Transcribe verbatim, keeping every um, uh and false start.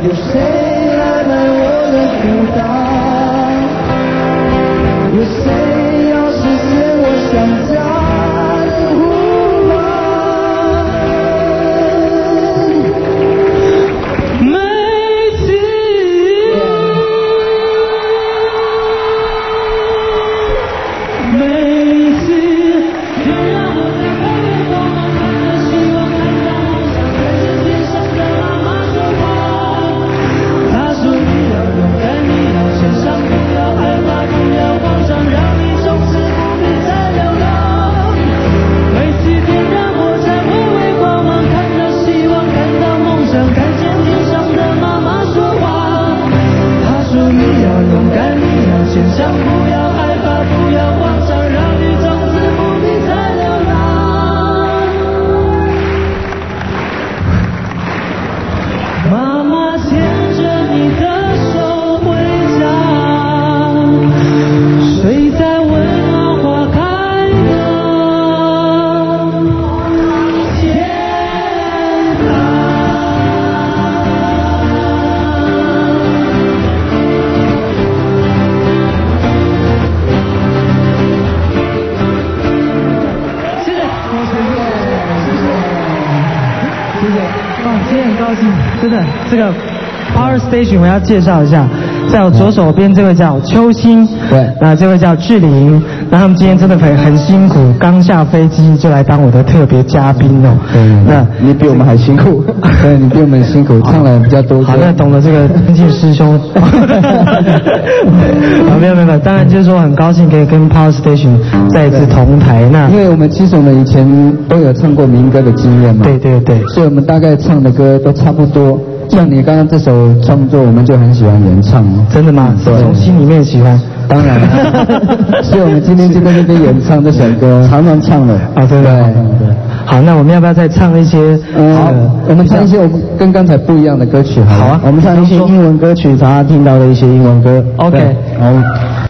有谁来买我的孤单？有谁要实现我想家的呼唤？每次，每次，别让我在黑夜光芒看着希望，看到梦想，看见天上的妈妈说话。她说你要勇敢，你要坚强，不要害怕，不要慌张，让你从此不必再流浪。每次点燃火柴，微微光芒，看到希望，看到梦想，看见天上的妈妈说话。她说你要勇敢，你要坚强，不要害怕，不要慌张，让你从此不必再流浪。妈妈牵着你的手回家，睡在温暖花开的天堂。谢谢，谢谢，谢谢，哇，今天很高兴，真的，这个 Power Station 我要介绍一下，在我左手边这位叫邱欣， 对， 那这位叫志玲，那他们今天真的很很辛苦，刚下飞机就来当我的特别嘉宾哦。 对， 那你比我们还辛苦，对，你比我们辛苦，唱了比较多歌。 好，那懂了这个尊敬师兄。啊，没有没有没有，当然就是说很高兴可以跟 Power Station 再一次同台。那因为我们其实我们以前都有唱过民歌的经验嘛， 对对对， 所以我们大概唱的歌都差不多。像你刚刚这首创作，我们就很喜欢原唱哦。 真的吗？是从心里面喜欢。 当然了，所以我们今天就在这边演唱这首歌，常常唱了。 啊，对对对。好，那我们要不要再唱一些？ 好，我们唱一些我们跟刚才不一样的歌曲好了。 好啊， 我们唱一些英文歌曲，常常听到的一些英文歌。 OK， 好。